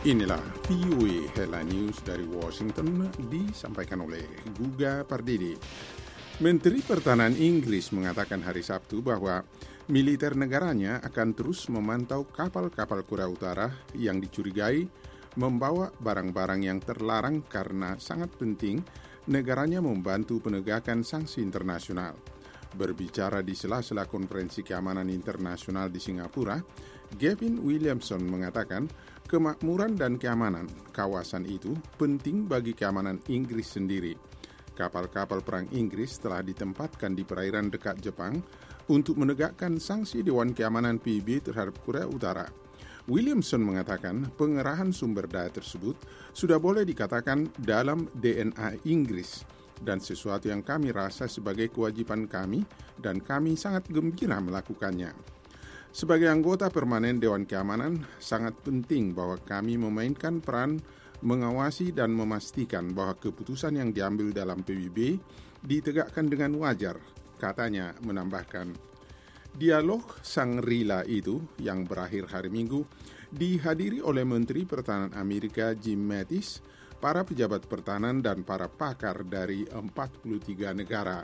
Inilah VOA Headline News dari Washington disampaikan oleh Guga Pardede. Menteri Pertahanan Inggris mengatakan hari Sabtu bahwa militer negaranya akan terus memantau kapal-kapal Korea Utara yang dicurigai membawa barang-barang yang terlarang karena sangat penting negaranya membantu penegakan sanksi internasional. Berbicara di sela-sela konferensi keamanan internasional di Singapura, Gavin Williamson mengatakan kemakmuran dan keamanan kawasan itu penting bagi keamanan Inggris sendiri. Kapal-kapal perang Inggris telah ditempatkan di perairan dekat Jepang untuk menegakkan sanksi Dewan Keamanan PBB terhadap Korea Utara. Williamson mengatakan pengerahan sumber daya tersebut sudah boleh dikatakan dalam DNA Inggris dan sesuatu yang kami rasa sebagai kewajiban kami dan kami sangat gembira melakukannya. Sebagai anggota permanen Dewan Keamanan, sangat penting bahwa kami memainkan peran mengawasi dan memastikan bahwa keputusan yang diambil dalam PBB ditegakkan dengan wajar, katanya menambahkan. Dialog Shangri-La itu yang berakhir hari Minggu dihadiri oleh Menteri Pertahanan Amerika Jim Mattis, para pejabat pertahanan dan para pakar dari 43 negara.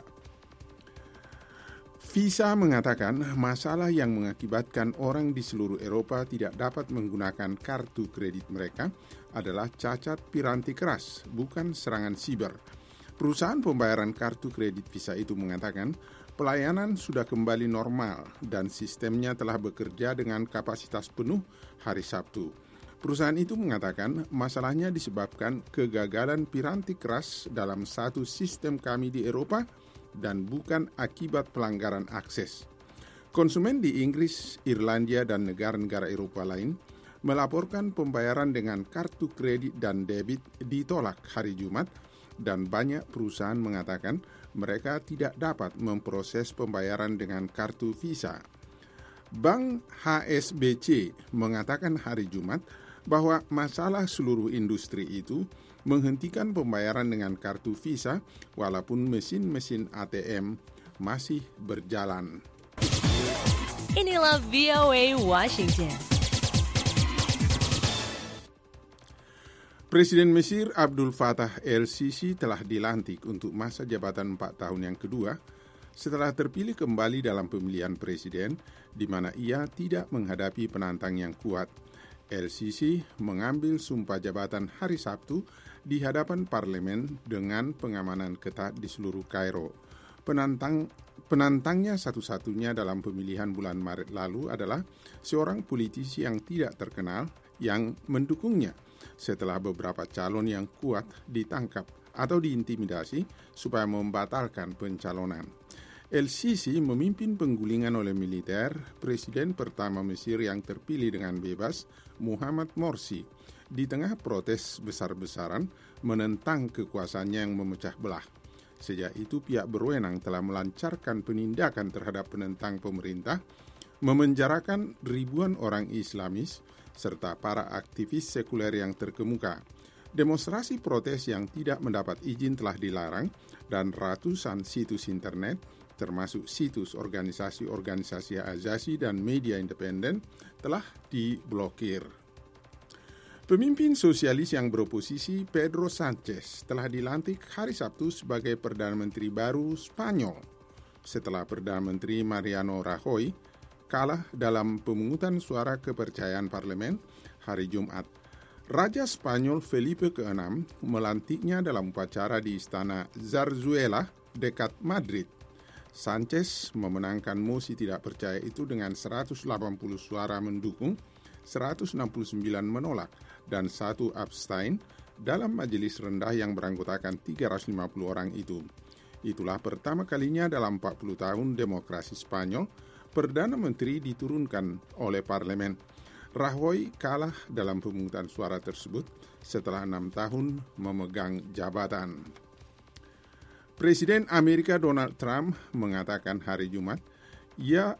Visa mengatakan masalah yang mengakibatkan orang di seluruh Eropa tidak dapat menggunakan kartu kredit mereka adalah cacat piranti keras, bukan serangan siber. Perusahaan pembayaran kartu kredit Visa itu mengatakan pelayanan sudah kembali normal dan sistemnya telah bekerja dengan kapasitas penuh hari Sabtu. Perusahaan itu mengatakan masalahnya disebabkan kegagalan piranti keras dalam satu sistem kami di Eropa dan bukan akibat pelanggaran akses. Konsumen di Inggris, Irlandia, dan negara-negara Eropa lain melaporkan pembayaran dengan kartu kredit dan debit ditolak hari Jumat dan banyak perusahaan mengatakan mereka tidak dapat memproses pembayaran dengan kartu Visa. Bank HSBC mengatakan hari Jumat bahwa masalah seluruh industri itu menghentikan pembayaran dengan kartu Visa walaupun mesin-mesin ATM masih berjalan. Inilah VOA Washington. Presiden Mesir Abdul Fattah el-Sisi telah dilantik untuk masa jabatan 4 tahun yang kedua setelah terpilih kembali dalam pemilihan presiden di mana ia tidak menghadapi penantang yang kuat. El-Sisi mengambil sumpah jabatan hari Sabtu di hadapan parlemen dengan pengamanan ketat di seluruh Kairo. Penantangnya satu-satunya dalam pemilihan bulan Maret lalu adalah seorang politisi yang tidak terkenal yang mendukungnya setelah beberapa calon yang kuat ditangkap atau diintimidasi supaya membatalkan pencalonan. El-Sisi memimpin penggulingan oleh militer presiden pertama Mesir yang terpilih dengan bebas, Muhammad Morsi, di tengah protes besar-besaran menentang kekuasaannya yang memecah belah. Sejak itu pihak berwenang telah melancarkan penindakan terhadap penentang pemerintah, memenjarakan ribuan orang Islamis, serta para aktivis sekuler yang terkemuka. Demonstrasi protes yang tidak mendapat izin telah dilarang dan ratusan situs internet termasuk situs organisasi-organisasi asasi dan media independen telah diblokir. Pemimpin sosialis yang beroposisi Pedro Sanchez telah dilantik hari Sabtu sebagai Perdana Menteri baru Spanyol setelah Perdana Menteri Mariano Rajoy kalah dalam pemungutan suara kepercayaan parlemen hari Jumat. Raja Spanyol Felipe ke-6 melantiknya dalam upacara di Istana Zarzuela dekat Madrid. Sanchez memenangkan mosi tidak percaya itu dengan 180 suara mendukung, 169 menolak, dan 1 abstain dalam majelis rendah yang beranggotakan 350 orang itu. Itulah pertama kalinya dalam 40 tahun demokrasi Spanyol, Perdana Menteri diturunkan oleh parlemen. Rajoy kalah dalam pemungutan suara tersebut setelah 6 tahun memegang jabatan. Presiden Amerika Donald Trump mengatakan hari Jumat ia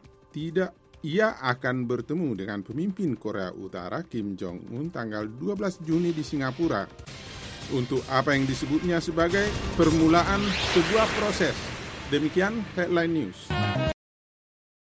akan bertemu dengan pemimpin Korea Utara Kim Jong-un tanggal 12 Juni di Singapura untuk apa yang disebutnya sebagai permulaan sebuah proses. Demikian Headline News.